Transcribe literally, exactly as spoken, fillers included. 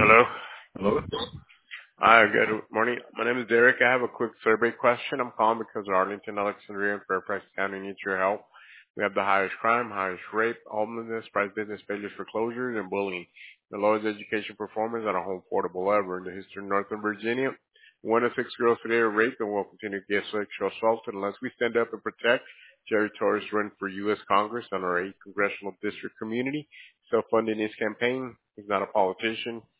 Hello. Hello? Hi, good morning. My name is Derek. I have a quick survey question. I'm calling because Arlington, Alexandria, and Fairfax County needs your help. We have the highest crime, highest rape, homelessness, private business failures, foreclosures, and bullying. The lowest education performance at a home portable ever in the history of Northern Virginia. One of six girls today are raped and will continue to get sexual assaulted unless we stand up and protect. Jerry Torres run for U S Congress on our eighth congressional district community. Self-funding his campaign. He's not a politician.